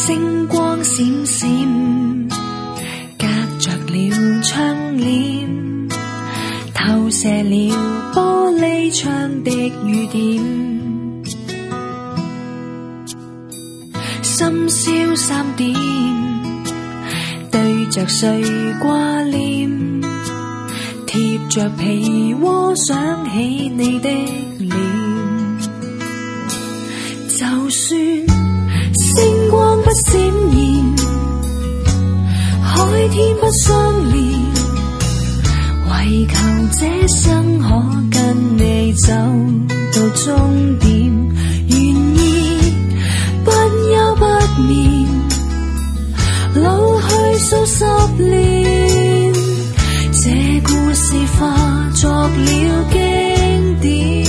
星光閃閃，隔着了窗簾，投射了玻璃窗的雨點。深宵3點，對着誰掛念，貼着被窩想起你的臉。就算星光不閃現，海天不相連，唯求這生可跟你走到終點。願意不憂不眠，老去數10年，這故事化作了經典。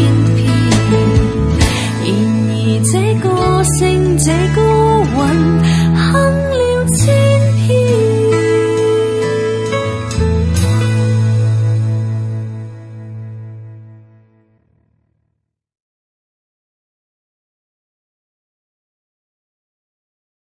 這個星這個雲